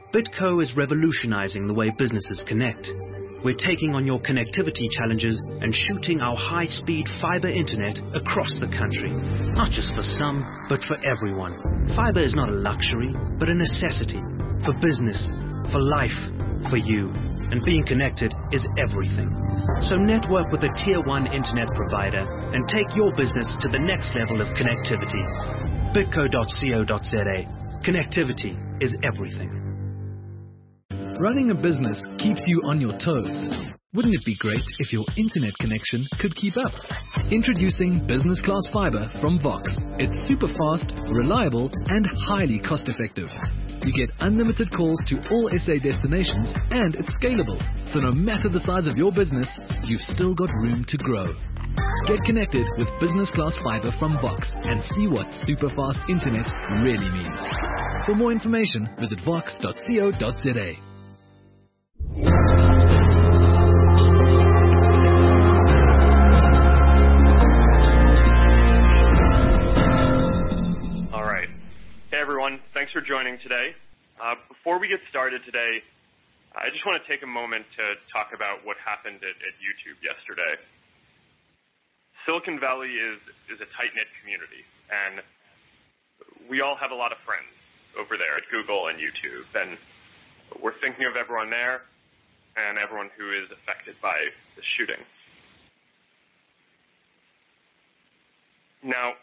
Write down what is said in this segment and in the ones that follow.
BitCo is revolutionizing the way businesses connect. We're taking on your connectivity challenges and shooting our high-speed fiber internet across the country. Not just for some, but for everyone. Fiber is not a luxury, but a necessity. For business, for life, for you. And being connected is everything. So network with a Tier 1 internet provider and take your business to the next level of connectivity. bitco.co.za. Connectivity is everything. Running a business keeps you on your toes. Wouldn't it be great if your internet connection could keep up? Introducing Business Class Fiber from Vox. It's super fast, reliable, and highly cost-effective. You get unlimited calls to all SA destinations, and it's scalable. So no matter the size of your business, you've still got room to grow. Get connected with Business Class Fiber from Vox and see what super fast internet really means. For more information, visit vox.co.za. All right. Hey, everyone. Thanks for joining today. Before we get started today, I just want to take a moment to talk about what happened at YouTube yesterday. Silicon Valley is a tight-knit community, and we all have a lot of friends over there at Google and YouTube, and we're thinking of everyone there and everyone who is affected by the shooting. Now,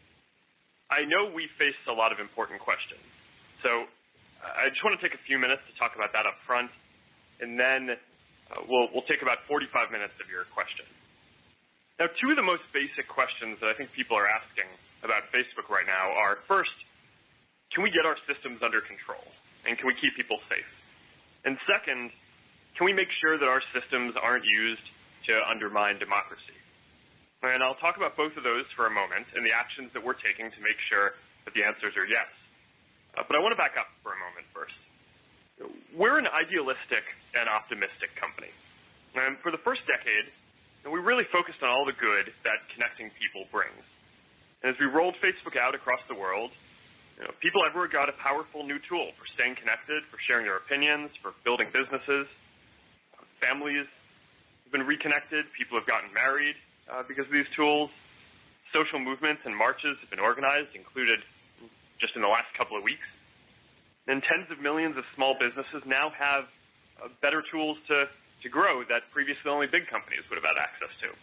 I know we face a lot of important questions, so I just want to take a few minutes to talk about that up front, and then we'll take about 45 minutes of your questions. Now, two of the most basic questions that I think people are asking about Facebook right now are, first, can we get our systems under control, and can we keep people safe? And second, can we make sure that our systems aren't used to undermine democracy? And I'll talk about both of those for a moment and the actions that we're taking to make sure that the answers are yes. But I want to back up for a moment first. We're an idealistic and optimistic company. And for the first decade, we really focused on all the good that connecting people brings. And as we rolled Facebook out across the world, people everywhere got a powerful new tool for staying connected, for sharing their opinions, for building businesses. Families have been reconnected. People have gotten married because of these tools. Social movements and marches have been organized, included just in the last couple of weeks. And tens of millions of small businesses now have better tools to grow that previously only big companies would have had access to.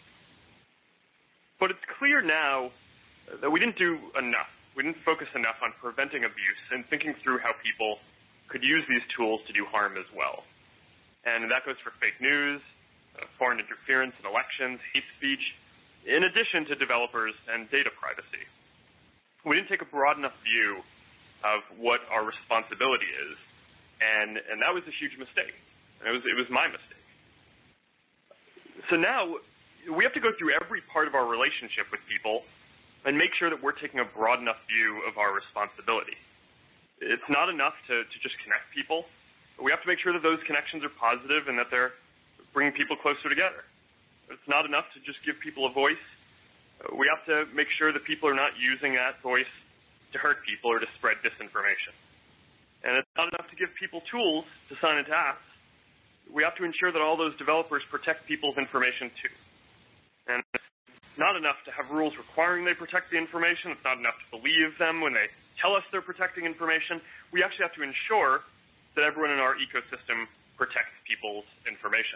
But it's clear now that we didn't do enough. We didn't focus enough on preventing abuse and thinking through how people could use these tools to do harm as well. And that goes for fake news, foreign interference in elections, hate speech, in addition to developers and data privacy. We didn't take a broad enough view of what our responsibility is, and that was a huge mistake. It was my mistake. So now we have to go through every part of our relationship with people and make sure that we're taking a broad enough view of our responsibility. It's not enough to just connect people. We have to make sure that those connections are positive and that they're bringing people closer together. It's not enough to just give people a voice. We have to make sure that people are not using that voice to hurt people or to spread disinformation. And it's not enough to give people tools to sign into apps. We have to ensure that all those developers protect people's information too. And it's not enough to have rules requiring they protect the information. It's not enough to believe them when they tell us they're protecting information. We actually have to ensure that everyone in our ecosystem protects people's information.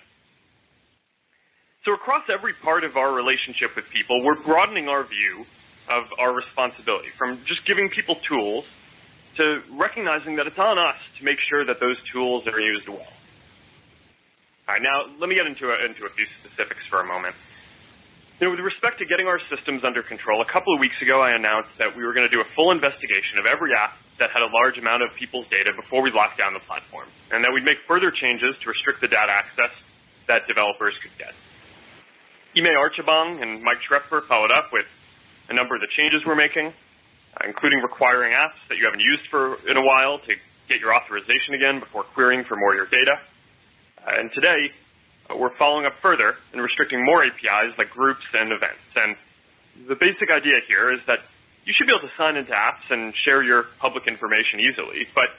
So across every part of our relationship with people, we're broadening our view of our responsibility from just giving people tools to recognizing that it's on us to make sure that those tools are used well. All right, now let me get into a few specifics for a moment. With respect to getting our systems under control, a couple of weeks ago I announced that we were going to do a full investigation of every app that had a large amount of people's data before we locked down the platform, and that we'd make further changes to restrict the data access that developers could get. Ime Archibong and Mike Schrepfer followed up with a number of the changes we're making, including requiring apps that you haven't used in a while to get your authorization again before querying for more of your data. And today, we're following up further and restricting more APIs like groups and events. And the basic idea here is that you should be able to sign into apps and share your public information easily, but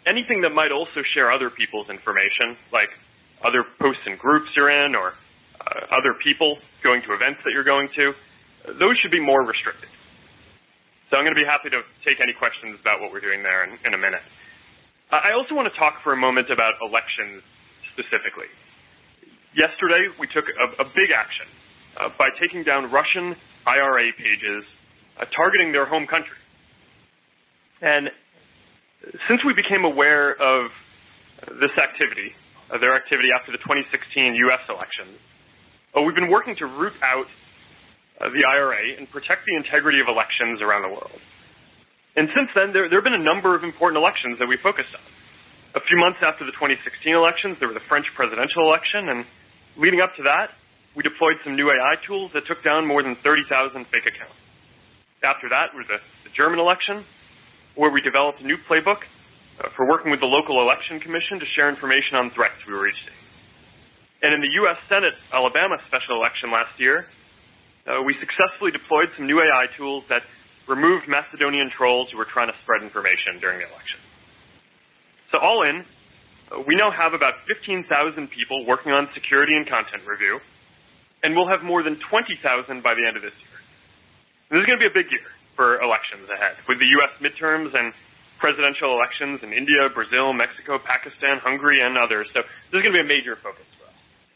anything that might also share other people's information, like other posts and groups you're in or other people going to events that you're going to, those should be more restricted. So I'm going to be happy to take any questions about what we're doing there in a minute. I also want to talk for a moment about elections specifically. Yesterday, we took a big action by taking down Russian IRA pages targeting their home country. And since we became aware of this activity, their activity after the 2016 U.S. elections, we've been working to root out the IRA and protect the integrity of elections around the world. And since then, there have been a number of important elections that we focused on. A few months after the 2016 elections, there was a French presidential election, and leading up to that, we deployed some new AI tools that took down more than 30,000 fake accounts. After that was the German election, where we developed a new playbook for working with the local election commission to share information on threats we were seeing. And in the U.S. Senate Alabama special election last year, we successfully deployed some new AI tools that removed Macedonian trolls who were trying to spread information during the election. So all in, we now have about 15,000 people working on security and content review, and we'll have more than 20,000 by the end of this year. This is going to be a big year for elections ahead, with the U.S. midterms and presidential elections in India, Brazil, Mexico, Pakistan, Hungary, and others. So this is going to be a major focus for us.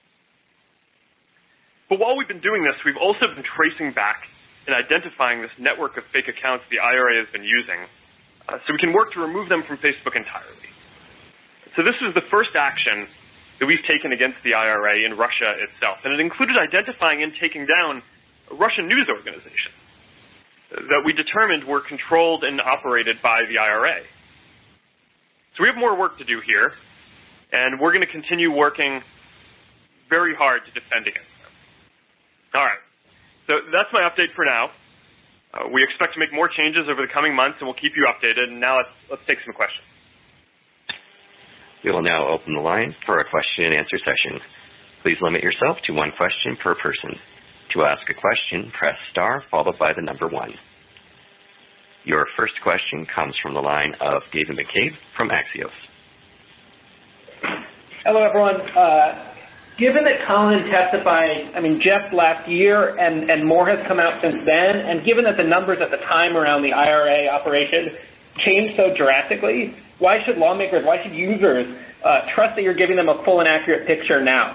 But while we've been doing this, we've also been tracing back and identifying this network of fake accounts the IRA has been using so we can work to remove them from Facebook entirely. So this is the first action that we've taken against the IRA in Russia itself, and it included identifying and taking down Russian news organizations that we determined were controlled and operated by the IRA. So we have more work to do here, and we're going to continue working very hard to defend against them. All right. So that's my update for now. We expect to make more changes over the coming months, and we'll keep you updated. And now let's take some questions. We will now open the line for a question and answer session. Please limit yourself to one question per person. To ask a question, press star followed by the number 1. Your first question comes from the line of David McCabe from Axios. Hello, everyone. Given that Colin testified, Jeff last year and more has come out since then, and given that the numbers at the time around the IRA operation changed so drastically, why should lawmakers, why should users trust that you're giving them a full and accurate picture now?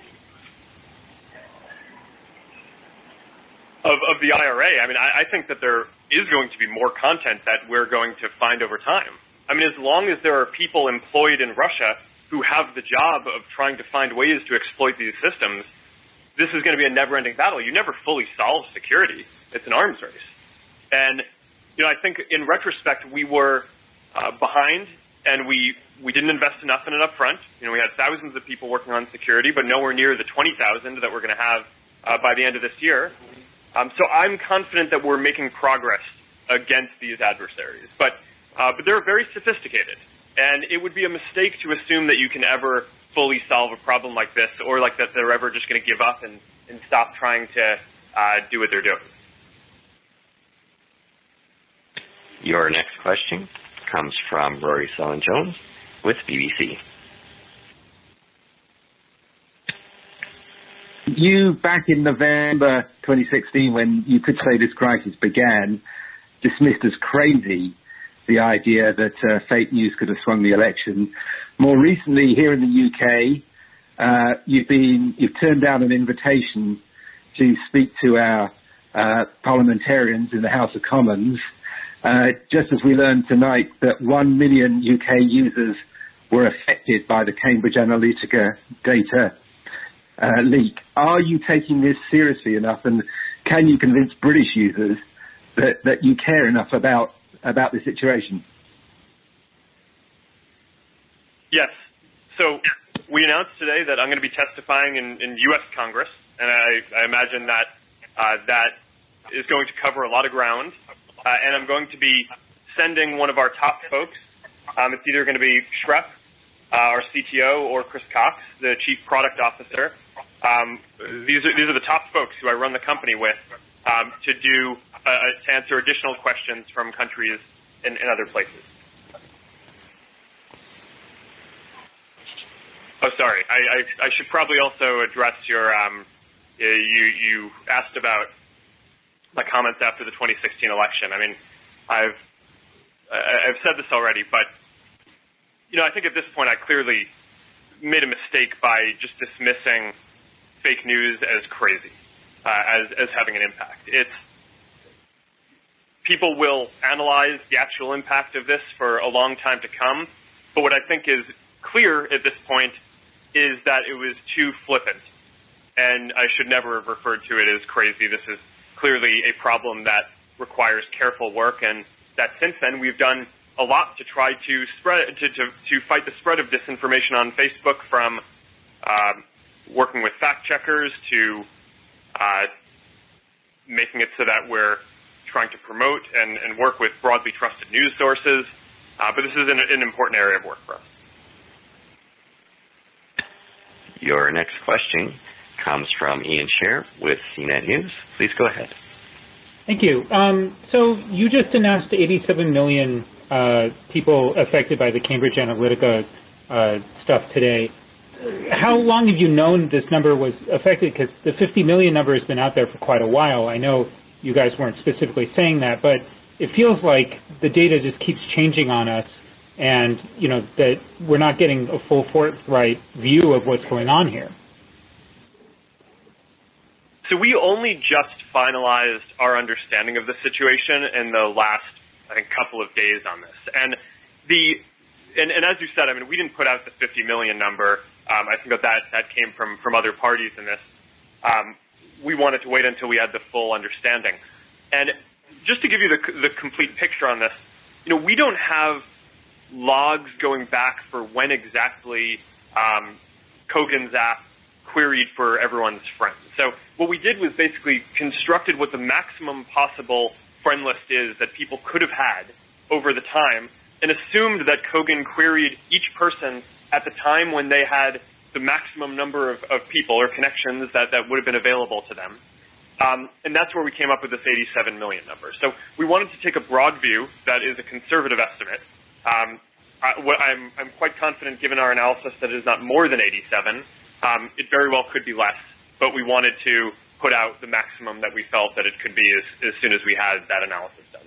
Of the IRA, I think that there is going to be more content that we're going to find over time. As long as there are people employed in Russia who have the job of trying to find ways to exploit these systems, this is going to be a never-ending battle. You never fully solve security. It's an arms race. And, I think in retrospect, we were behind, and we didn't invest enough in it up front. We had thousands of people working on security, but nowhere near the 20,000 that we're going to have by the end of this year. So I'm confident that we're making progress against these adversaries. But they're very sophisticated, and it would be a mistake to assume that you can ever fully solve a problem like this, or like that they're ever just going to give up and stop trying to do what they're doing. Your next question comes from Rory Sullivan-Jones with BBC. You, back in November 2016, when you could say this crisis began, dismissed as crazy the idea that fake news could have swung the election. More recently, here in the UK, you've turned down an invitation to speak to our parliamentarians in the House of Commons, just as we learned tonight that 1 million UK users were affected by the Cambridge Analytica data leak. Are you taking this seriously enough, and can you convince British users that you care enough about the situation? Yes. So we announced today that I'm going to be testifying in U.S. Congress, and I imagine that that is going to cover a lot of ground, and I'm going to be sending one of our top folks. It's either going to be Shrep, our CTO, or Chris Cox, the Chief Product Officer. These are the top folks who I run the company with to answer additional questions from countries in other places. Oh, sorry. I should probably also address your, you asked about my comments after the 2016 election. I mean, I've said this already, but, I think at this point I clearly made a mistake by just dismissing fake news as crazy, as having an impact. People will analyze the actual impact of this for a long time to come, but what I think is clear at this point is that it was too flippant, and I should never have referred to it as crazy. This is clearly a problem that requires careful work, and that since then we've done a lot to try to fight the spread of disinformation on Facebook, from working with fact checkers to making it so that we're trying to promote and work with broadly trusted news sources. But this is an important area of work for us. Your next question comes from Ian Scher with CNET News. Please go ahead. Thank you. So you just announced 87 million people affected by the Cambridge Analytica stuff today. How long have you known this number was affected? Because the 50 million number has been out there for quite a while. I know you guys weren't specifically saying that, but it feels like the data just keeps changing on us, and that we're not getting a full forthright view of what's going on here. So we only just finalized our understanding of the situation in the last, I think, couple of days on this. And as you said, I mean, we didn't put out the 50 million number. I think that came from other parties in this. We wanted to wait until we had the full understanding. And just to give you the complete picture on this, we don't have logs going back for when exactly Kogan's app queried for everyone's friends. So what we did was basically constructed what the maximum possible friend list is that people could have had over the time, and assumed that Kogan queried each person at the time when they had the maximum number of people or connections that would have been available to them. And that's where we came up with this 87 million number. So we wanted to take a broad view that is a conservative estimate. I'm quite confident, given our analysis, that it is not more than 87. It very well could be less, but we wanted to put out the maximum that we felt that it could be as soon as we had that analysis done.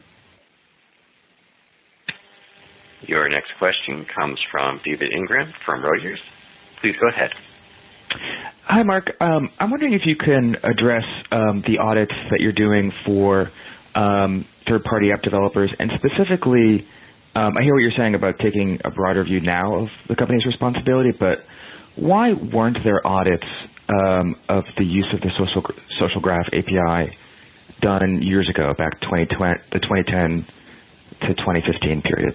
Your next question comes from David Ingram from Reuters. Please go ahead. Hi, Mark. I'm wondering if you can address the audits that you're doing for third-party app developers, and specifically, I hear what you're saying about taking a broader view now of the company's responsibility, but why weren't there audits of the use of the Social Graph API done years ago, back the 2010 to 2015 period?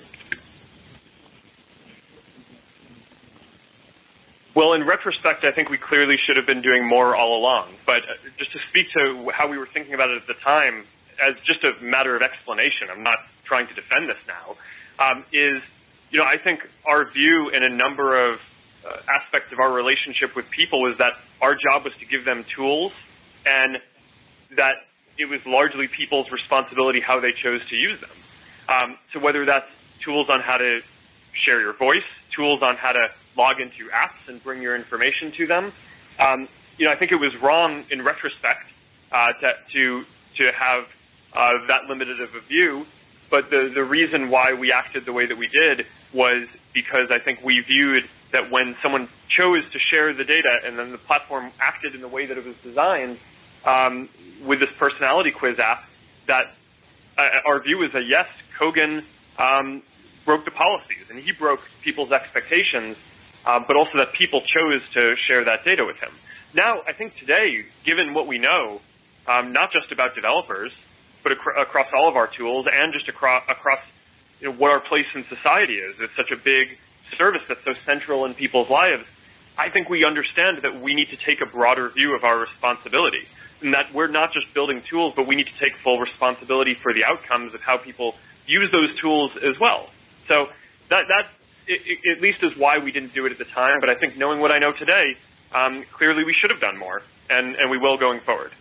Well, in retrospect, I think we clearly should have been doing more all along. But just to speak to how we were thinking about it at the time, as just a matter of explanation, I'm not trying to defend this now, I think our view in a number of aspects of our relationship with people was that our job was to give them tools, and that it was largely people's responsibility how they chose to use them. So whether that's tools on how to share your voice, tools on how to log into apps and bring your information to them, I think it was wrong in retrospect to have that limited of a view. But the reason why we acted the way that we did was because I think we viewed that when someone chose to share the data and then the platform acted in the way that it was designed with this personality quiz app, that our view is that, yes, Kogan broke the policies and he broke people's expectations, but also that people chose to share that data with him. Now, I think today, given what we know, not just about developers, but across all of our tools and just across what our place in society is. It's such a big service that's so central in people's lives. I think we understand that we need to take a broader view of our responsibility, and that we're not just building tools, but we need to take full responsibility for the outcomes of how people use those tools as well. So that at least is why we didn't do it at the time. But I think knowing what I know today, clearly we should have done more, and we will going forward.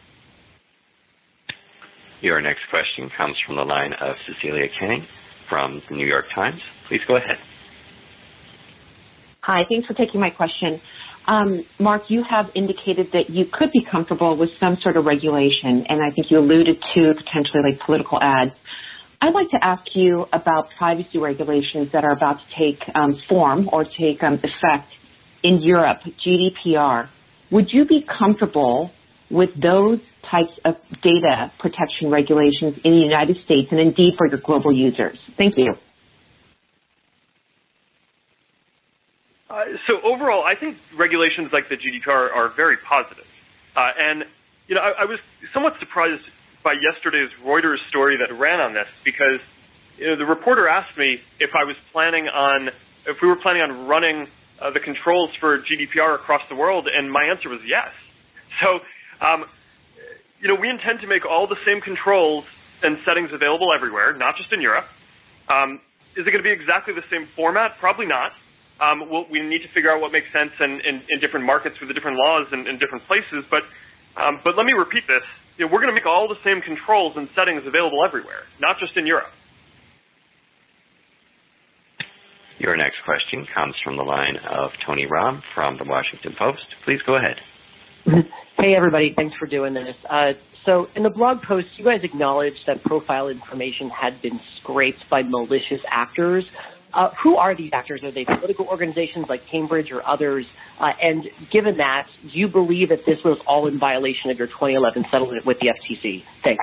Your next question comes from the line of Cecilia Kang from the New York Times. Please go ahead. Hi, thanks for taking my question. Mark, you have indicated that you could be comfortable with some sort of regulation, and I think you alluded to potentially like political ads. I'd like to ask you about privacy regulations that are about to take form or take effect in Europe, GDPR. Would you be comfortable with those types of data protection regulations in the United States and indeed for your global users? Thank you. So overall, I think regulations like the GDPR are very positive. And, I was somewhat surprised by yesterday's Reuters story that ran on this because, the reporter asked me if we were planning on running the controls for GDPR across the world, and my answer was yes. So, we intend to make all the same controls and settings available everywhere, not just in Europe. Is it going to be exactly the same format? Probably not. We need to figure out what makes sense in different markets with the different laws in different places. But let me repeat this. We're going to make all the same controls and settings available everywhere, not just in Europe. Your next question comes from the line of Tony Romm from the Washington Post. Please go ahead. Hey, everybody. Thanks for doing this. So in the blog post, you guys acknowledged that profile information had been scraped by malicious actors. Who are these actors? Are they political organizations like Cambridge or others? And given that, do you believe that this was all in violation of your 2011 settlement with the FTC? Thanks.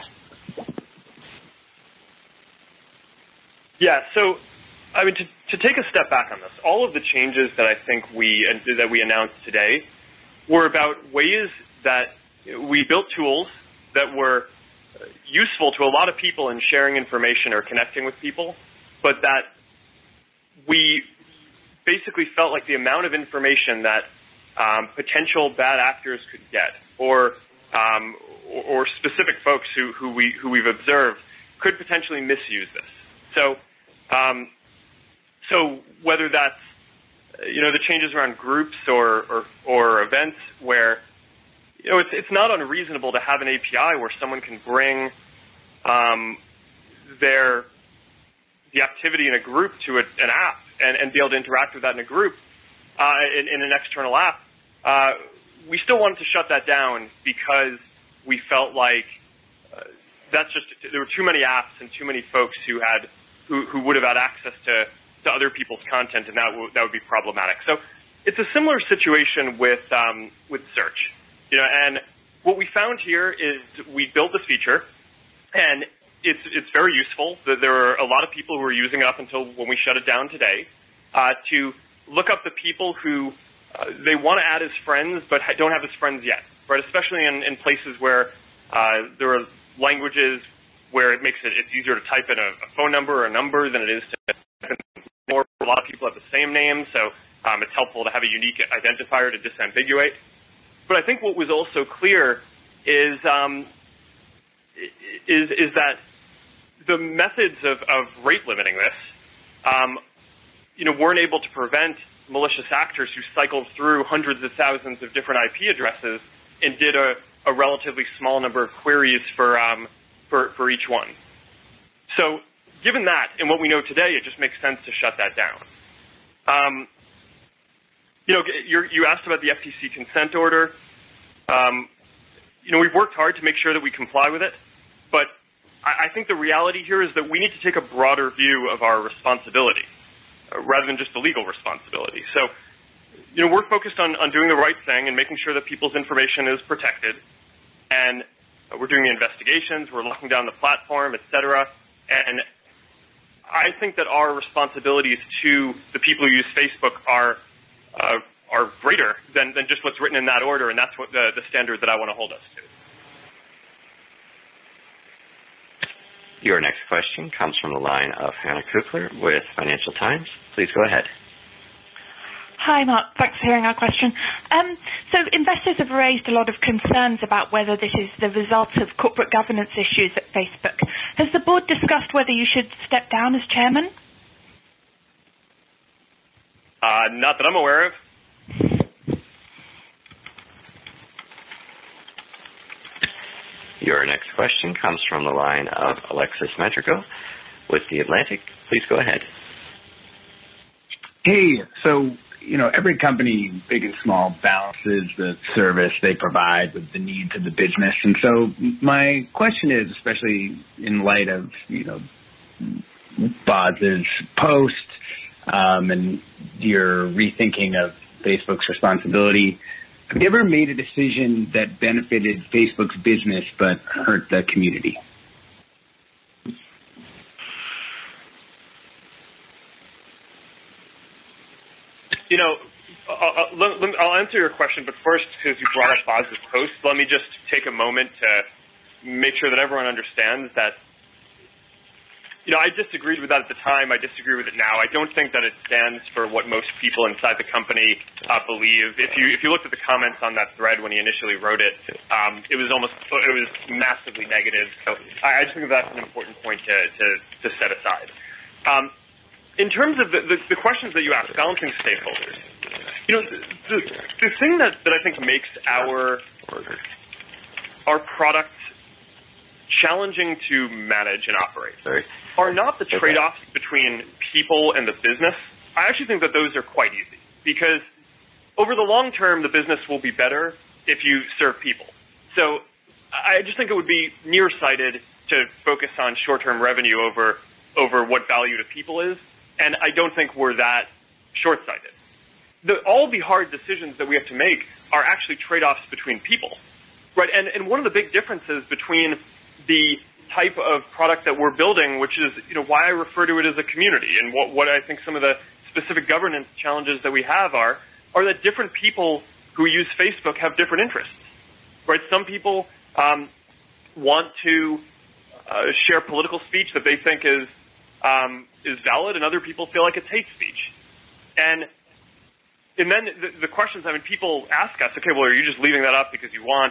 Yeah, so, to take a step back on this, all of the changes that I think we announced today were about ways that we built tools that were useful to a lot of people in sharing information or connecting with people, but that we basically felt like the amount of information that potential bad actors could get, or specific folks who we've observed could potentially misuse this. So whether that's the changes around groups or events where it's not unreasonable to have an API where someone can bring the activity in a group to an app and be able to interact with that in a group in an external app. We still wanted to shut that down because we felt like there were too many apps and too many folks who would have had access to other people's content, and that would be problematic. So it's a similar situation with search. And what we found here is we built this feature, and it's very useful. There are a lot of people who are using it up until when we shut it down today to look up the people who they want to add as friends but don't have as friends yet, right? Especially in places where there are languages where it's easier to type in a phone number or a number than it is to type in more. A lot of people have the same name, so it's helpful to have a unique identifier to disambiguate. But I think what was also clear is that the methods of rate limiting this, weren't able to prevent malicious actors who cycled through hundreds of thousands of different IP addresses and did a relatively small number of queries for each one. So given that and what we know today, it just makes sense to shut that down. You asked about the FTC consent order. We've worked hard to make sure that we comply with it, but I think the reality here is that we need to take a broader view of our responsibility rather than just the legal responsibility. So, we're focused on doing the right thing and making sure that people's information is protected, and we're doing the investigations, we're locking down the platform, et cetera, and I think that our responsibilities to the people who use Facebook are greater than just what's written in that order, and that's what the standard that I want to hold us to. Your next question comes from the line of Hannah Kukler with Financial Times. Please go ahead. Hi, Mark. Thanks for hearing our question. So investors have raised a lot of concerns about whether this is the result of corporate governance issues at Facebook. Has the board discussed whether you should step down as chairman? Not that I'm aware of. Your next question comes from the line of Alexis Madrigal with The Atlantic. Please go ahead. Hey, so every company, big and small, balances the service they provide with the needs of the business. And so my question is, especially in light of, Boz's post and your rethinking of Facebook's responsibility, have you ever made a decision that benefited Facebook's business but hurt the community? I'll answer your question, but first, because you brought up Boz's post, let me just take a moment to make sure that everyone understands that, I disagreed with that at the time. I disagree with it now. I don't think that it stands for what most people inside the company believe. If you looked at the comments on that thread when he initially wrote it, it was massively negative. So I just think that's an important point to set aside. In terms of the questions that you asked, balancing stakeholders, the thing that I think makes our product challenging to manage and operate are not the trade-offs between people and the business. I actually think that those are quite easy, because over the long term, the business will be better if you serve people. So I just think it would be nearsighted to focus on short-term revenue over what value to people is. And I don't think we're that short-sighted. All the hard decisions that we have to make are actually trade-offs between people, right? And one of the big differences between the type of product that we're building, which is why I refer to it as a community, and what I think some of the specific governance challenges that we have are that different people who use Facebook have different interests, right? Some people want to share political speech that they think is valid, and other people feel like it's hate speech. And then the questions, people ask us, okay, well, are you just leaving that up because you want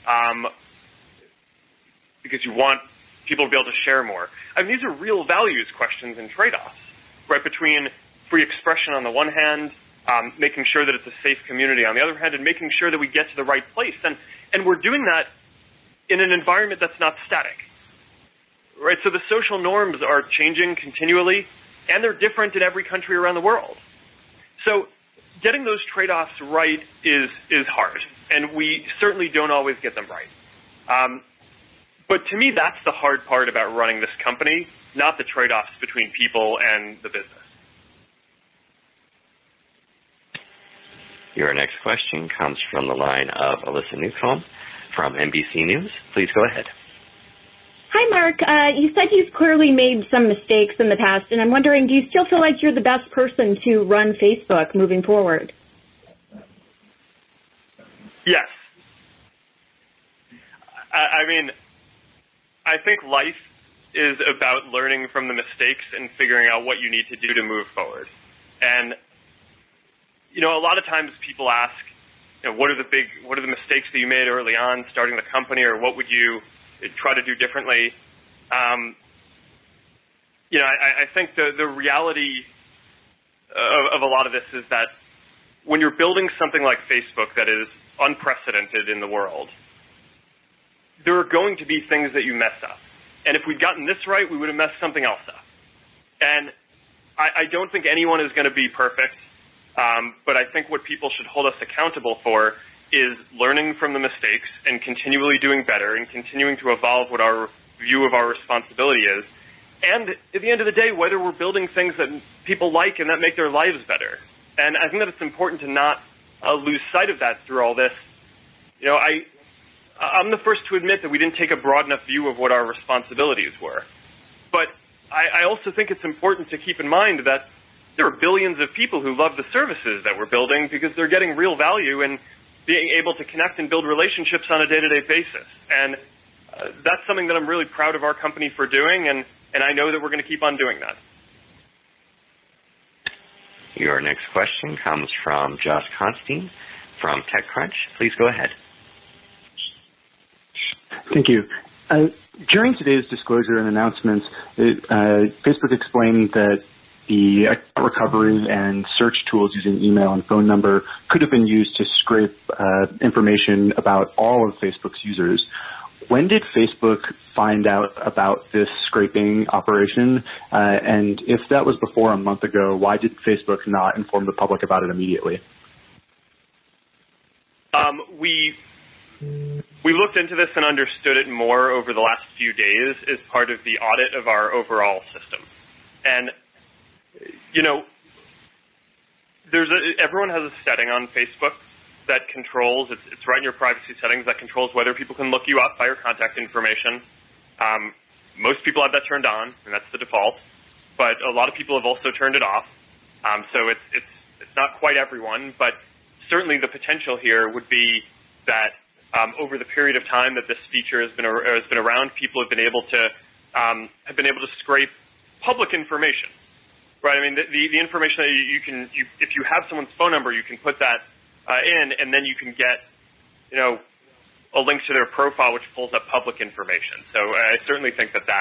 people to be able to share more? These are real values questions and trade-offs, right, between free expression on the one hand, making sure that it's a safe community on the other hand, and making sure that we get to the right place. And we're doing that in an environment that's not static. Right, so the social norms are changing continually, and they're different in every country around the world. So getting those trade-offs right is hard, and we certainly don't always get them right. But to me, that's the hard part about running this company, not the trade-offs between people and the business. Your next question comes from the line of Alyssa Newcomb from NBC News. Please go ahead. Hi, Mark. You said you've clearly made some mistakes in the past, and I'm wondering, do you still feel like you're the best person to run Facebook moving forward? Yes. I think life is about learning from the mistakes and figuring out what you need to do to move forward. And, a lot of times people ask, what are the mistakes that you made early on starting the company, or what would you try to do differently? I think the reality of a lot of this is that when you're building something like Facebook that is unprecedented in the world, there are going to be things that you mess up. And if we'd gotten this right, we would have messed something else up. And I don't think anyone is going to be perfect, but I think what people should hold us accountable for is learning from the mistakes and continually doing better and continuing to evolve what our view of our responsibility is. And at the end of the day, whether we're building things that people like and that make their lives better. And I think that it's important to not lose sight of that through all this. I'm the first to admit that we didn't take a broad enough view of what our responsibilities were. But I also think it's important to keep in mind that there are billions of people who love the services that we're building because they're getting real value and being able to connect and build relationships on a day-to-day basis. And that's something that I'm really proud of our company for doing, and I know that we're going to keep on doing that. Your next question comes from Josh Constine from TechCrunch. Please go ahead. Thank you. During today's disclosure and announcements, Facebook explained that the recovery and search tools using email and phone number could have been used to scrape information about all of Facebook's users. when did Facebook find out about this scraping operation? And if that was before a month ago, why did Facebook not inform the public about it immediately? We looked into this and understood it more over the last few days as part of the audit of our overall system. And, everyone has a setting on Facebook that controls, it's right in your privacy settings, that controls whether people can look you up by your contact information. Most people have that turned on, and that's the default. But a lot of people have also turned it off. So it's not quite everyone, but certainly the potential here would be that over the period of time that this feature has been around, people have been able to scrape public information, right? I mean, the information that if you have someone's phone number, you can put that in, and then you can get, a link to their profile which pulls up public information. So I certainly think that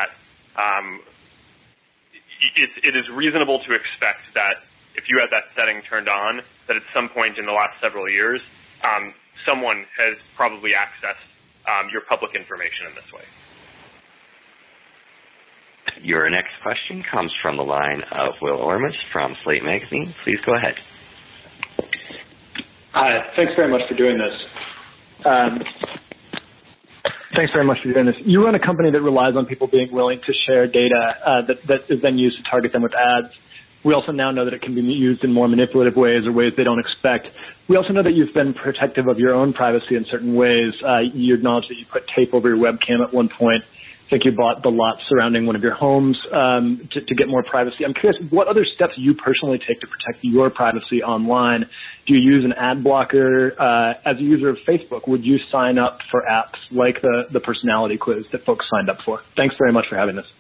it is reasonable to expect that if you had that setting turned on, that at some point in the last several years, someone has probably accessed your public information in this way. Your next question comes from the line of Will Ormus from Slate Magazine. Please go ahead. Hi. Thanks very much for doing this. You run a company that relies on people being willing to share data that is then used to target them with ads. We also now know that it can be used in more manipulative ways or ways they don't expect. We also know that you've been protective of your own privacy in certain ways. You acknowledge that you put tape over your webcam at one point. I think you bought the lot surrounding one of your homes to get more privacy. I'm curious, what other steps you personally take to protect your privacy online? Do you use an ad blocker? As a user of Facebook, would you sign up for apps like the personality quiz that folks signed up for? Thanks very much for having this.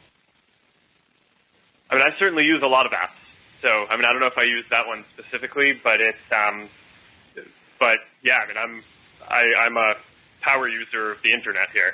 I mean, I certainly use a lot of apps. So, I mean, I don't know if I use that one specifically, but yeah, I mean, I'm a power user of the internet here.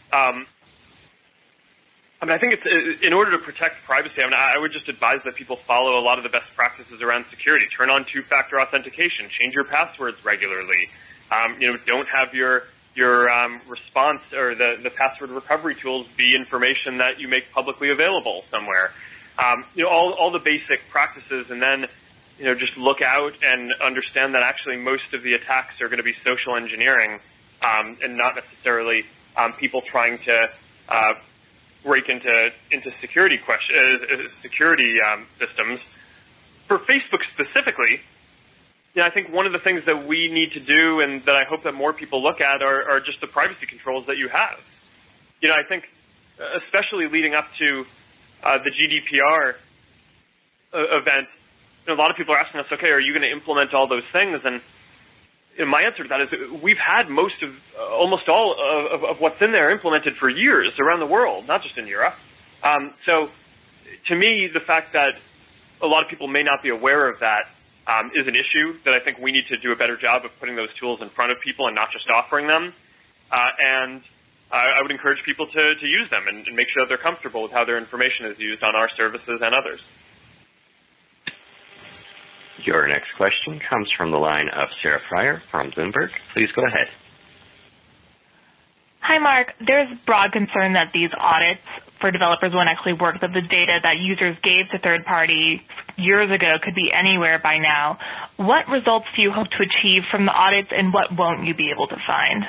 I mean, I think it's in order to protect privacy. I mean, I would just advise that people follow a lot of the best practices around security. Turn on two-factor authentication. Change your passwords regularly. Don't have your response or the password recovery tools be information that you make publicly available somewhere. All the basic practices, and then just look out and understand that actually most of the attacks are going to be social engineering and not necessarily people trying to break into security systems. For Facebook specifically, I think one of the things that we need to do, and that I hope that more people look at, are just the privacy controls that you have. I think especially leading up to the GDPR event, a lot of people are asking us, okay, are you going to implement all those things? And my answer to that is we've had almost all of what's in there implemented for years around the world, not just in Europe. So to me, the fact that a lot of people may not be aware of that is an issue that I think we need to do a better job of putting those tools in front of people and not just offering them. And I would encourage people to use them and make sure that they're comfortable with how their information is used on our services and others. Your next question comes from the line of Sarah Fryer from Bloomberg. Please go ahead. Hi, Mark. There's broad concern that these audits for developers won't actually work, that the data that users gave to third party years ago could be anywhere by now. What results do you hope to achieve from the audits, and what won't you be able to find?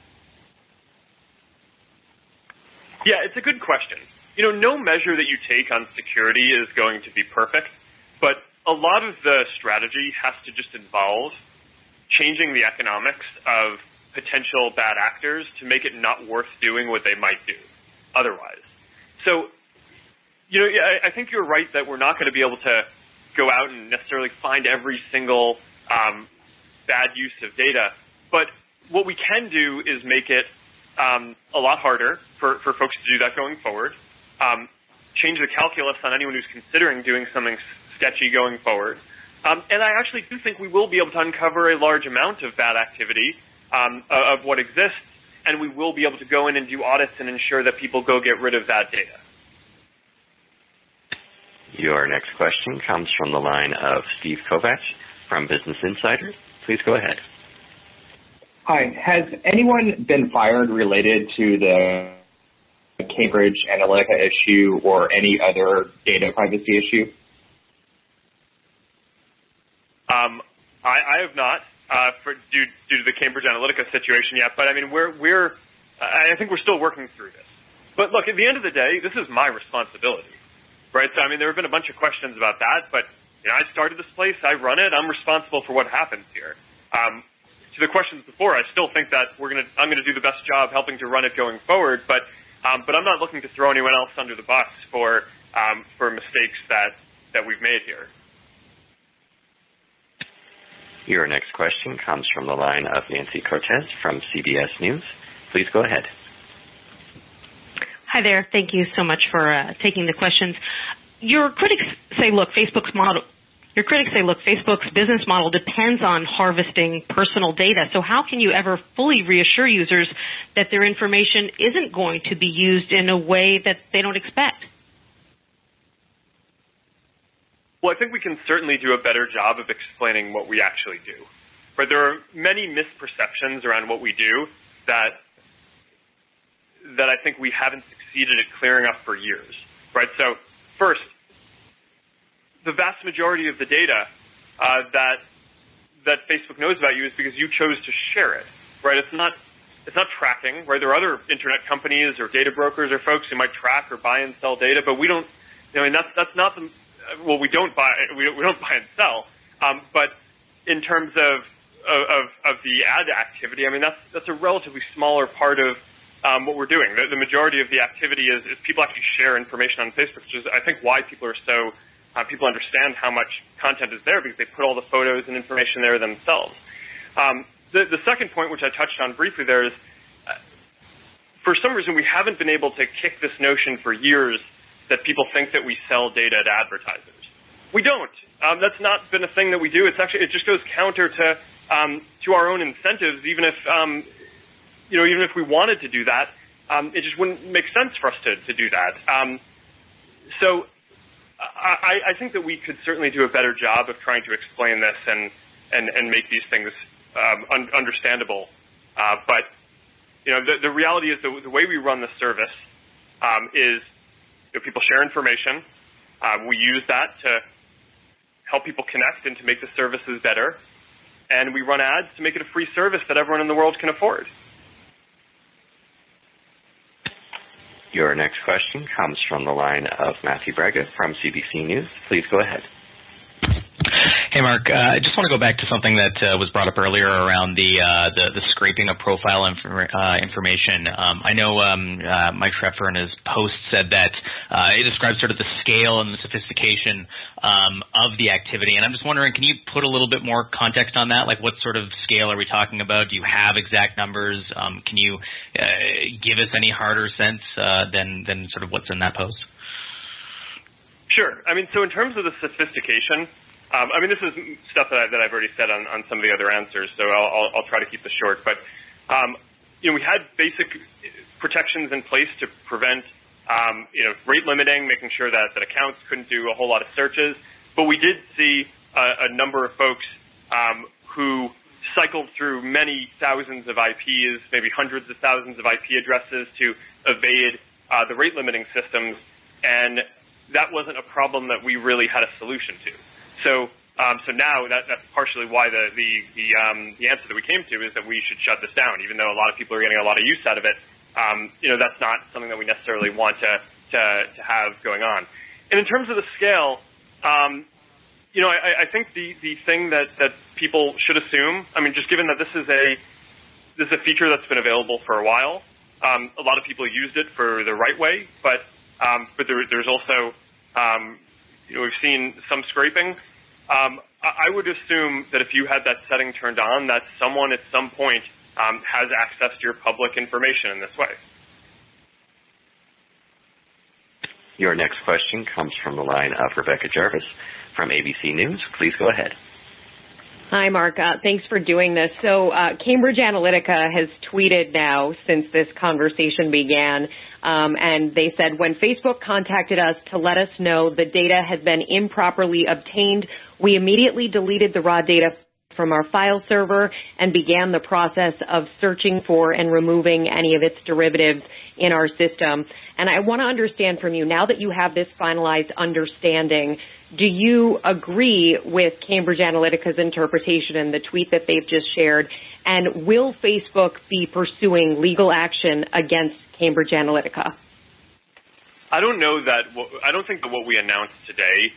Yeah, it's a good question. No measure that you take on security is going to be perfect, but a lot of the strategy has to just involve changing the economics of potential bad actors to make it not worth doing what they might do otherwise. So, I think you're right that we're not going to be able to go out and necessarily find every single bad use of data, but what we can do is make it a lot harder for folks to do that going forward, change the calculus on anyone who's considering doing something sketchy going forward. And I actually do think we will be able to uncover a large amount of bad activity of what exists, and we will be able to go in and do audits and ensure that people go get rid of that data. Your next question comes from the line of Steve Kovacs from Business Insider. Please go ahead. Hi. Has anyone been fired related to the Cambridge Analytica issue or any other data privacy issue? I have not due to the Cambridge Analytica situation yet, but I mean I think we're still working through this. But look, at the end of the day, this is my responsibility, right? So I mean, there have been a bunch of questions about that, but I started this place, I run it, I'm responsible for what happens here. To the questions before, I still think that I'm gonna do the best job helping to run it going forward, but I'm not looking to throw anyone else under the bus for mistakes that we've made here. Your next question comes from the line of Nancy Cortez from CBS News. Please go ahead. Hi there. Thank you so much for taking the questions. Your critics say, look, Facebook's business model depends on harvesting personal data. So how can you ever fully reassure users that their information isn't going to be used in a way that they don't expect? Well, I think we can certainly do a better job of explaining what we actually do. But there are many misperceptions around what we do that I think we haven't succeeded at clearing up for years, right? So first, the vast majority of the data that Facebook knows about you is because you chose to share it, right? It's not tracking, right? There are other internet companies or data brokers or folks who might track or buy and sell data, but we don't. That's not the. Well, we don't buy and sell. But in terms of the ad activity, I mean that's a relatively smaller part of what we're doing. The majority of the activity is people actually share information on Facebook, which is I think why people are so. People understand how much content is there because they put all the photos and information there themselves. The second point, which I touched on briefly there, is for some reason we haven't been able to kick this notion for years that people think that we sell data to advertisers. We don't. That's not been a thing that we do. It just goes counter to our own incentives. Even if we wanted to do that, it just wouldn't make sense for us to do that. So I think that we could certainly do a better job of trying to explain this and make these things understandable. But the reality is the way we run the service is people share information. We use that to help people connect and to make the services better. And we run ads to make it a free service that everyone in the world can afford. Your next question comes from the line of Matthew Braga from CBC News. Please go ahead. Hey, Mark. I just want to go back to something that was brought up earlier around the scraping of profile information. I know Mike Schroepfer in his post said that it describes sort of the scale and the sophistication of the activity. And I'm just wondering, can you put a little bit more context on that? Like, what sort of scale are we talking about? Do you have exact numbers? Can you give us any harder sense than sort of what's in that post? Sure. I mean, so in terms of the sophistication, this is stuff that I've already said on some of the other answers, so I'll try to keep this short. But, we had basic protections in place to prevent, rate limiting, making sure that accounts couldn't do a whole lot of searches. But we did see a number of folks who cycled through many thousands of IPs, maybe hundreds of thousands of IP addresses to evade the rate limiting systems, and that wasn't a problem that we really had a solution to. So now that's partially why the answer that we came to is that we should shut this down, even though a lot of people are getting a lot of use out of it. That's not something that we necessarily want to have going on. And in terms of the scale, I think the thing that people should assume, just given that this is a feature that's been available for a while, a lot of people used it for the right way, but there's also we've seen some scraping. I would assume that if you had that setting turned on, that someone at some point has access to your public information in this way. Your next question comes from the line of Rebecca Jarvis from ABC News. Please go ahead. Hi, Mark. Thanks for doing this. So Cambridge Analytica has tweeted now since this conversation began, and they said, when Facebook contacted us to let us know the data had been improperly obtained, we immediately deleted the raw data from our file server and began the process of searching for and removing any of its derivatives in our system. And I want to understand from you, now that you have this finalized understanding, do you agree with Cambridge Analytica's interpretation and the tweet that they've just shared? And will Facebook be pursuing legal action against Cambridge Analytica? I don't think that what we announced today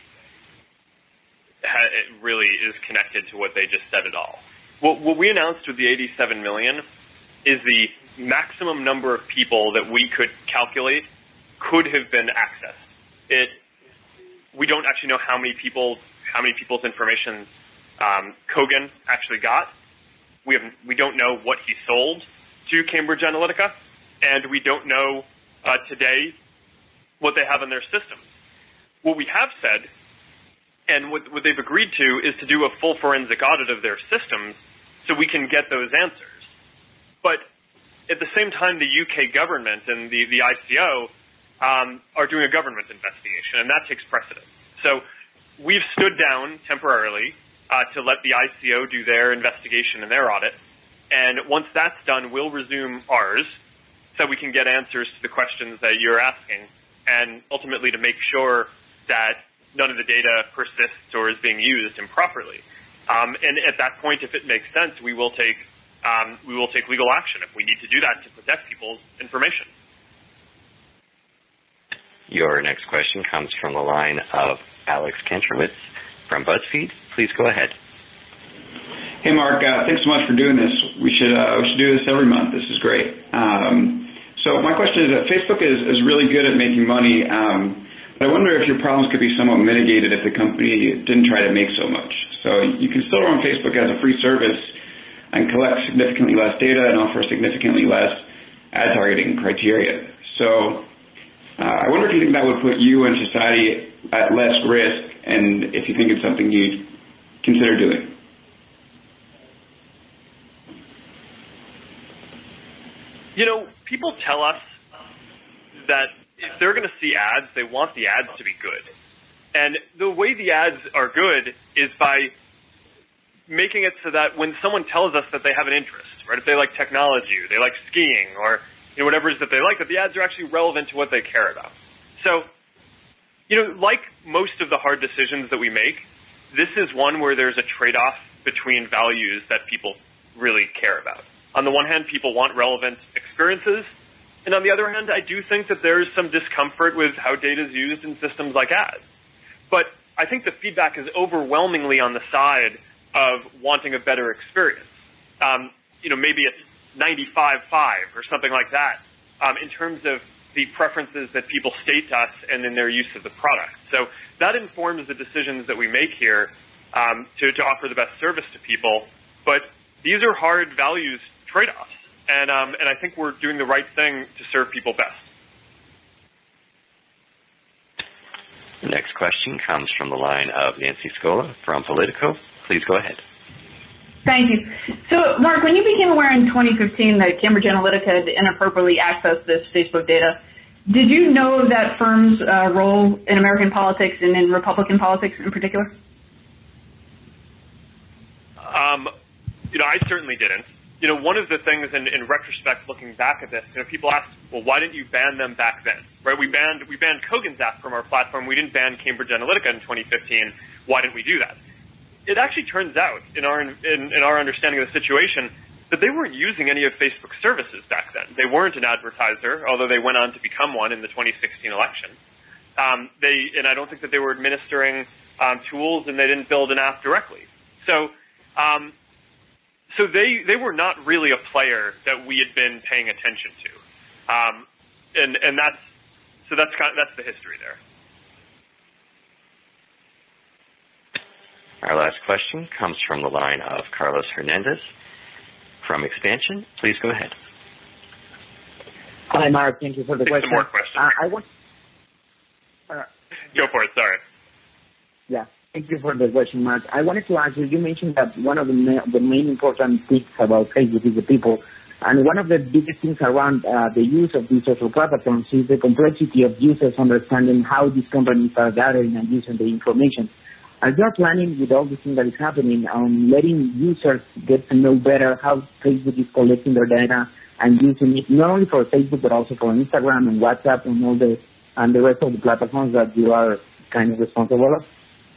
it really is connected to what they just said at all. What we announced with the 87 million is the maximum number of people that we could calculate could have been accessed. We don't actually know how many people's information Kogan actually got. We don't know what he sold to Cambridge Analytica, and we don't know today what they have in their systems. What we have said, and what they've agreed to, is to do a full forensic audit of their systems so we can get those answers. But at the same time, the UK government and the ICO are doing a government investigation, and that takes precedence. So we've stood down temporarily to let the ICO do their investigation and their audit, and once that's done, we'll resume ours so we can get answers to the questions that you're asking, and ultimately to make sure that none of the data persists or is being used improperly. And at that point, if it makes sense, we will take legal action if we need to do that to protect people's information. Your next question comes from the line of Alex Kantrowitz from BuzzFeed. Please go ahead. Hey, Mark. Thanks so much for doing this. We should do this every month. This is great. So my question is that Facebook is really good at making money. But I wonder if your problems could be somewhat mitigated if the company didn't try to make so much. So you can still run Facebook as a free service and collect significantly less data and offer significantly less ad targeting criteria. So I wonder if you think that would put you and society at less risk, and if you think it's something you'd consider doing. People tell us that if they're going to see ads, they want the ads to be good. And the way the ads are good is by making it so that when someone tells us that they have an interest, right, if they like technology, or they like skiing, or whatever it is that they like, that the ads are actually relevant to what they care about. So, like most of the hard decisions that we make, this is one where there's a trade-off between values that people really care about. On the one hand, people want relevant experiences, and on the other hand, I do think that there's some discomfort with how data is used in systems like ads. But I think the feedback is overwhelmingly on the side of wanting a better experience. Maybe it's 95-5 or something like that in terms of the preferences that people state to us and in their use of the product. So that informs the decisions that we make here to offer the best service to people. But these are hard values trade-offs, and I think we're doing the right thing to serve people best. The next question comes from the line of Nancy Scola from Politico. Please go ahead. Thank you. So, Mark, when you became aware in 2015 that Cambridge Analytica had inappropriately accessed this Facebook data, did you know that firm's role in American politics and in Republican politics in particular? I certainly didn't. One of the things in retrospect, looking back at this, people ask, well, why didn't you ban them back then? Right? We banned Kogan's app from our platform. We didn't ban Cambridge Analytica in 2015. Why didn't we do that? It actually turns out, in our understanding of the situation, that they weren't using any of Facebook's services back then. They weren't an advertiser, although they went on to become one in the 2016 election. And I don't think that they were administering tools, and they didn't build an app directly. So they were not really a player that we had been paying attention to, and that's the history there. Our last question comes from the line of Carlos Hernandez from Expansion. Please go ahead. Hi, Mark. Thank you for the question. Some more questions. Go for it. Sorry. Yeah. Thank you for the question, Mark. I wanted to ask you, you mentioned that one of the main important things about Facebook is the people. And one of the biggest things around the use of these social platforms is the complexity of users understanding how these companies are gathering and using the information. Are you planning, with all the things that is happening, on letting users get to know better how Facebook is collecting their data and using it not only for Facebook but also for Instagram and WhatsApp and all the rest of the platforms that you are kind of responsible of?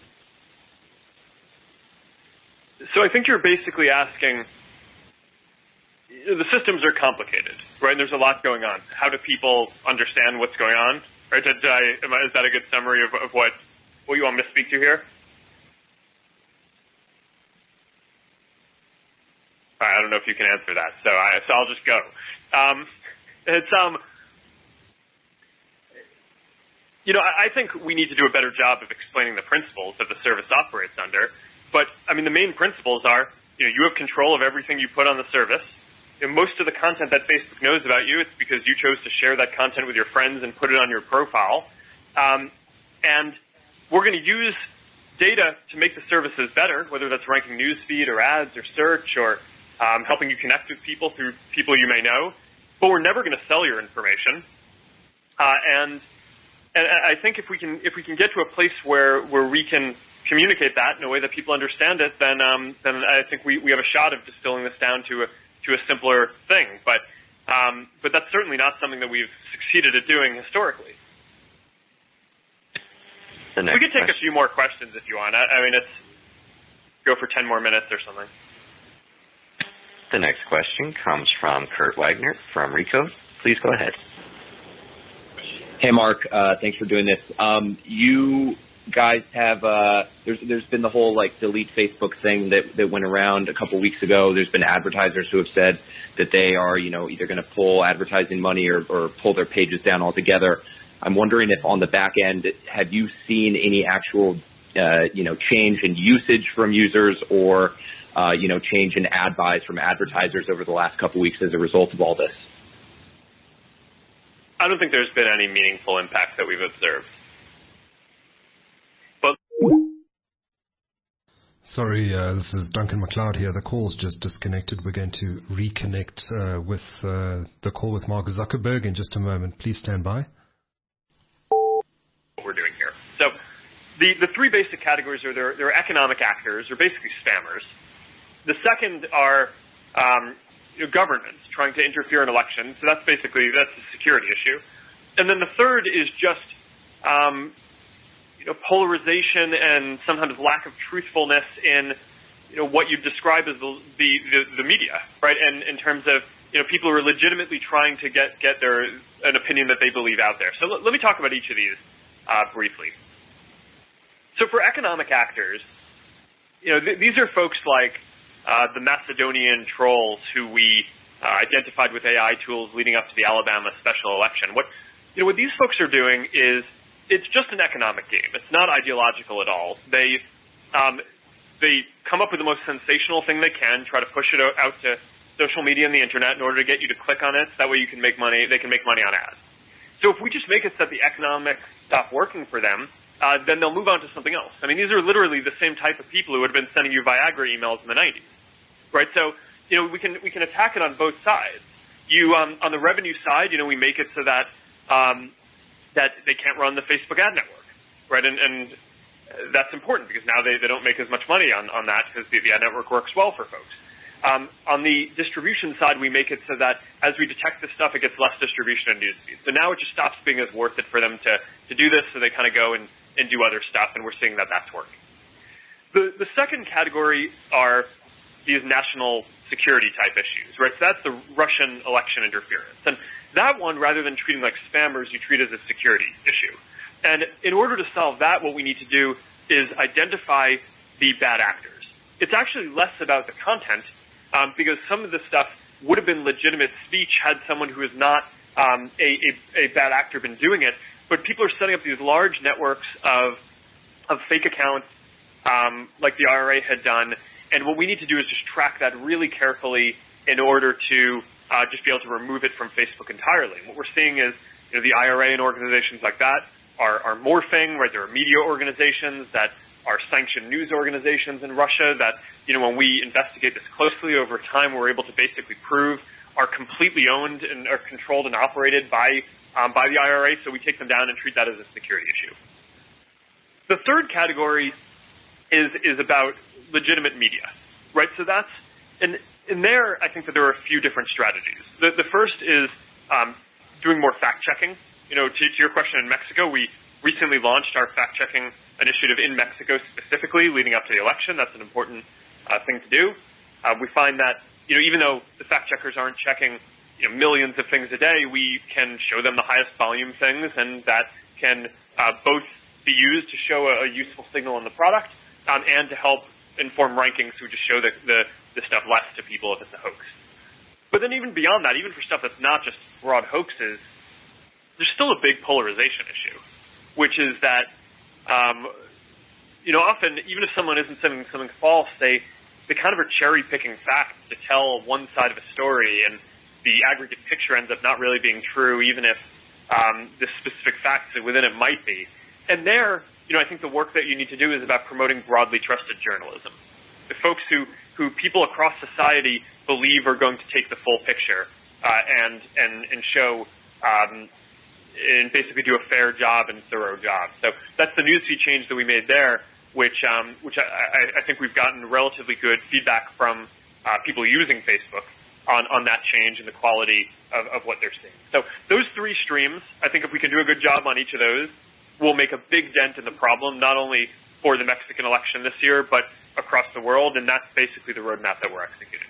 So I think you're basically asking, the systems are complicated, right? There's a lot going on. How do people understand what's going on? Right? Is that a good summary of what you want me to speak to here? I don't know if you can answer that, so I'll just go. I think we need to do a better job of explaining the principles that the service operates under. But I mean, the main principles are, you have control of everything you put on the service. Most of the content that Facebook knows about you, it's because you chose to share that content with your friends and put it on your profile. And we're going to use data to make the services better, whether that's ranking newsfeed or ads or search or helping you connect with people through people you may know. But we're never going to sell your information. And I think if we can get to a place where we can communicate that in a way that people understand it, then I think we have a shot of distilling this down to a simpler thing. But that's certainly not something that we've succeeded at doing historically. We could take a few more questions if you want. I mean, go for 10 more minutes or something. The next question comes from Kurt Wagner from Recode. Please go ahead. Hey, Mark. Thanks for doing this. You guys have there's been the whole delete Facebook thing that went around a couple weeks ago. There's been advertisers who have said that they are either going to pull advertising money or pull their pages down altogether. I'm wondering if on the back end, have you seen any actual change in usage from users or change in ad buys from advertisers over the last couple weeks as a result of all this? I don't think there's been any meaningful impact that we've observed. Sorry, this is Duncan MacLeod here. The call's just disconnected. We're going to reconnect with the call with Mark Zuckerberg in just a moment. Please stand by. What we're doing here. So the three basic categories are there are economic actors, or basically spammers. The second are governments trying to interfere in elections. So that's a security issue. And then the third is just polarization and sometimes lack of truthfulness in what you describe as the media, right? And in terms of people who are legitimately trying to get an opinion that they believe out there. So let me talk about each of these briefly. So for economic actors, these are folks like the Macedonian trolls who we identified with AI tools leading up to the Alabama special election. What these folks are doing is it's just an economic game. It's not ideological at all. They come up with the most sensational thing they can, try to push it out to social media and the internet in order to get you to click on it. So that way you can make money. They can make money on ads. So if we just make it so that the economics stop working for them, then they'll move on to something else. I mean, these are literally the same type of people who would have been sending you Viagra emails in the 90s, right? So we can attack it on both sides. On the revenue side, we make it so that that they can't run the Facebook ad network, right? And that's important because now they don't make as much money on that because the ad network works well for folks. On the distribution side, we make it so that as we detect this stuff, it gets less distribution in newsfeed. So now it just stops being as worth it for them to do this, so they kind of go and do other stuff, and we're seeing that that's working. The second category are these national security type issues, right? So that's the Russian election interference. And that one, rather than treating like spammers, you treat as a security issue. And in order to solve that, what we need to do is identify the bad actors. It's actually less about the content, because some of this stuff would have been legitimate speech had someone who is not a bad actor been doing it. But people are setting up these large networks of fake accounts, like the IRA had done. And what we need to do is just track that really carefully in order to just be able to remove it from Facebook entirely. And what we're seeing is the IRA and organizations like that are morphing, right? There are media organizations that are sanctioned news organizations in Russia that, when we investigate this closely over time, we're able to basically prove are completely owned and are controlled and operated by the IRA, so we take them down and treat that as a security issue. The third category is about legitimate media, right? So that's in there. I think that there are a few different strategies. The first is doing more fact checking. To your question, in Mexico, we recently launched our fact checking initiative in Mexico specifically, leading up to the election. That's an important thing to do. We find that even though the fact checkers aren't checking millions of things a day, we can show them the highest volume things, and that can both be used to show a useful signal in the product and to help inform rankings who just show the stuff less to people if it's a hoax. But then even beyond that, even for stuff that's not just broad hoaxes, there's still a big polarization issue, which is that often even if someone isn't saying something false, they kind of are cherry-picking facts to tell one side of a story, and the aggregate picture ends up not really being true, even if the specific facts within it might be. And there, I think the work that you need to do is about promoting broadly trusted journalism. The folks who people across society believe are going to take the full picture and show and basically do a fair job and thorough job. So that's the newsfeed change that we made there, which I think we've gotten relatively good feedback from people using Facebook on that change and the quality of what they're seeing. So those three streams, I think if we can do a good job on each of those, we'll make a big dent in the problem, not only for the Mexican election this year, but across the world, and that's basically the roadmap that we're executing.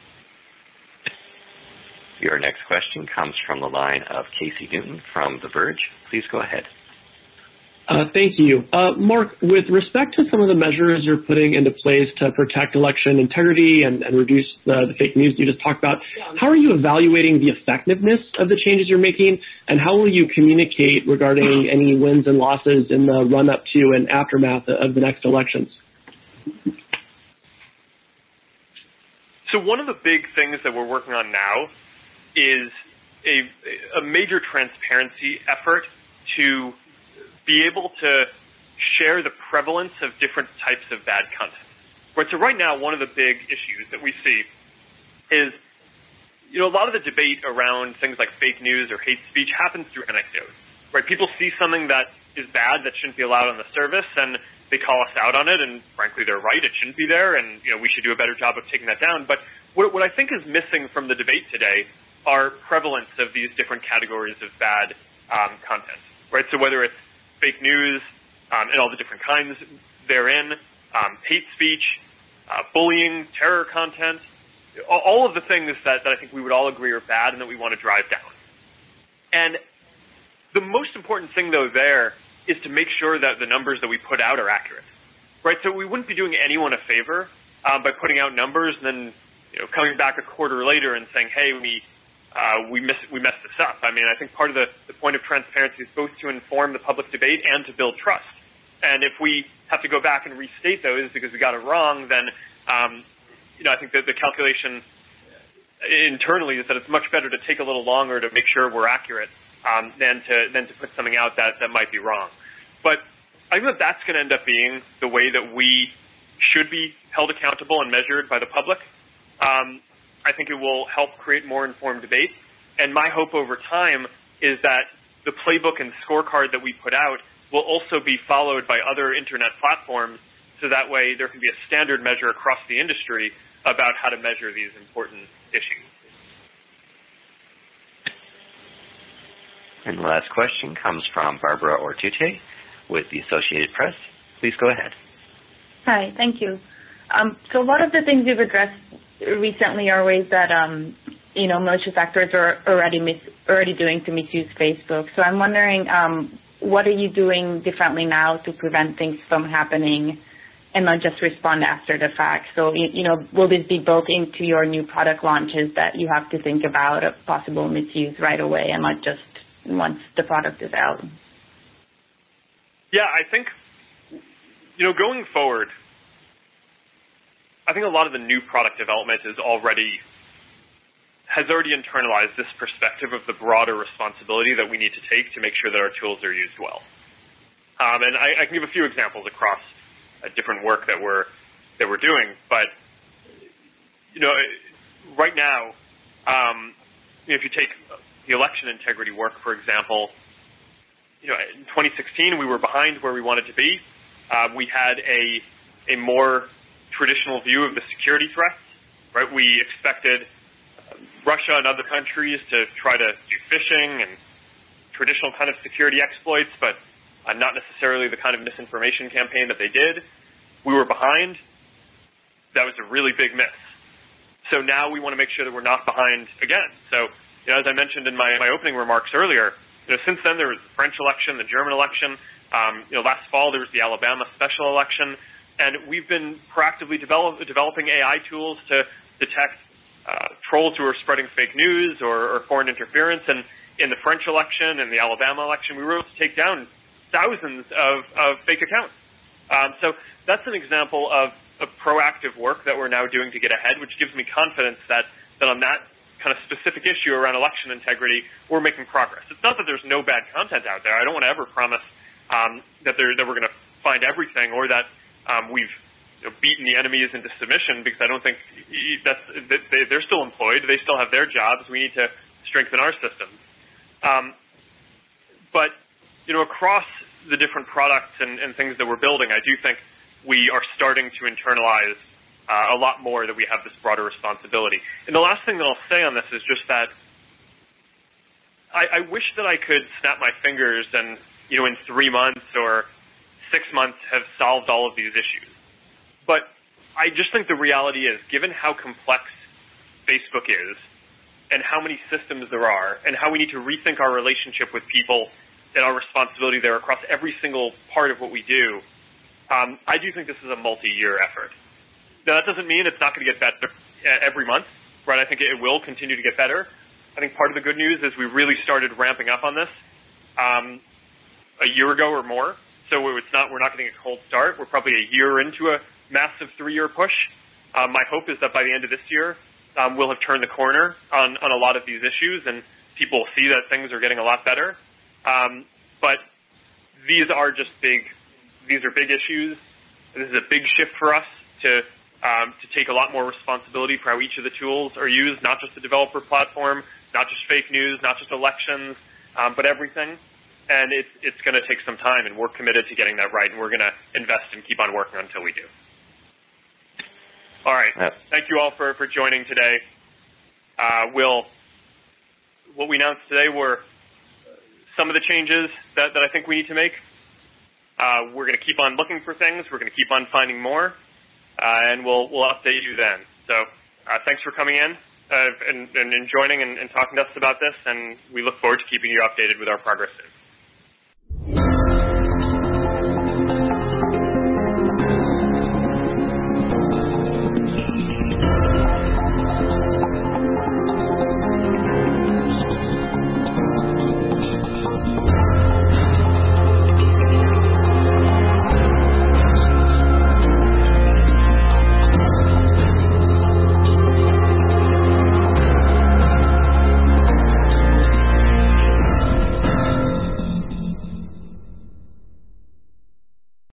Your next question comes from the line of Casey Newton from The Verge. Please go ahead. Thank you. Mark, with respect to some of the measures you're putting into place to protect election integrity and reduce the fake news you just talked about, how are you evaluating the effectiveness of the changes you're making, and how will you communicate regarding any wins and losses in the run-up to and aftermath of the next elections? So one of the big things that we're working on now is a major transparency effort to be able to share the prevalence of different types of bad content. Right, so right now, one of the big issues that we see is, a lot of the debate around things like fake news or hate speech happens through anecdotes. Right, people see something that is bad that shouldn't be allowed on the service, and they call us out on it, and frankly, they're right, it shouldn't be there, and we should do a better job of taking that down. But what I think is missing from the debate today are prevalence of these different categories of bad content. Right, so whether it's fake news and all the different kinds therein, hate speech, bullying, terror content, all of the things that I think we would all agree are bad and that we want to drive down. And the most important thing, though, there is to make sure that the numbers that we put out are accurate. Right, so we wouldn't be doing anyone a favor by putting out numbers and then coming back a quarter later and saying, hey, we messed this up. I mean, I think part of the point of transparency is both to inform the public debate and to build trust. And if we have to go back and restate those because we got it wrong, then I think that the calculation internally is that it's much better to take a little longer to make sure we're accurate than to put something out that might be wrong. But I think that's going to end up being the way that we should be held accountable and measured by the public. I think it will help create more informed debate. And my hope over time is that the playbook and scorecard that we put out will also be followed by other internet platforms, so that way there can be a standard measure across the industry about how to measure these important issues. And the last question comes from Barbara Ortute with the Associated Press. Please go ahead. Hi, thank you. So a lot of the things you've addressed recently are ways that malicious actors are already doing to misuse Facebook. So I'm wondering, what are you doing differently now to prevent things from happening and not just respond after the fact? So will this be built into your new product launches that you have to think about a possible misuse right away and not just once the product is out? Yeah, I think going forward, I think a lot of the new product development has already internalized this perspective of the broader responsibility that we need to take to make sure that our tools are used well. And I can give a few examples across different work that we're doing. But right now, if you take the election integrity work, for example, in 2016 we were behind where we wanted to be. We had a a more traditional view of the security threats, right? We expected Russia and other countries to try to do phishing and traditional kind of security exploits, but not necessarily the kind of misinformation campaign that they did. We were behind. That was a really big miss. So now we want to make sure that we're not behind again. So, as I mentioned in my opening remarks earlier, since then there was the French election, the German election. Last fall there was the Alabama special election, and we've been proactively developing AI tools to detect trolls who are spreading fake news or foreign interference. And in the French election and the Alabama election, we were able to take down thousands of fake accounts. So that's an example of proactive work that we're now doing to get ahead, which gives me confidence that on that kind of specific issue around election integrity, we're making progress. It's not that there's no bad content out there. I don't want to ever promise that we're going to find everything, or that we've beaten the enemies into submission, because I don't think they're still employed. They still have their jobs. We need to strengthen our systems. But across the different products and things that we're building, I do think we are starting to internalize a lot more, that we have this broader responsibility. And the last thing that I'll say on this is just that I wish that I could snap my fingers and, in 3 months or 6 months have solved all of these issues. But I just think the reality is, given how complex Facebook is and how many systems there are and how we need to rethink our relationship with people and our responsibility there across every single part of what we do, I do think this is a multi-year effort. Now, that doesn't mean it's not going to get better every month, right? I think it will continue to get better. I think part of the good news is we really started ramping up on this a year ago or more. So we're not getting a cold start. We're probably a year into a massive 3-year push. My hope is that by the end of this year, we'll have turned the corner on a lot of these issues, and people will see that things are getting a lot better. But these are just big issues. This is a big shift for us to take a lot more responsibility for how each of the tools are used, not just the developer platform, not just fake news, not just elections, but everything. And it's going to take some time, and we're committed to getting that right, and we're going to invest and keep on working until we do. All right. Thank you all for joining today. What we announced today were some of the changes that I think we need to make. We're going to keep on looking for things. We're going to keep on finding more, and we'll update you then. So thanks for coming in and joining and talking to us about this, and we look forward to keeping you updated with our progress soon.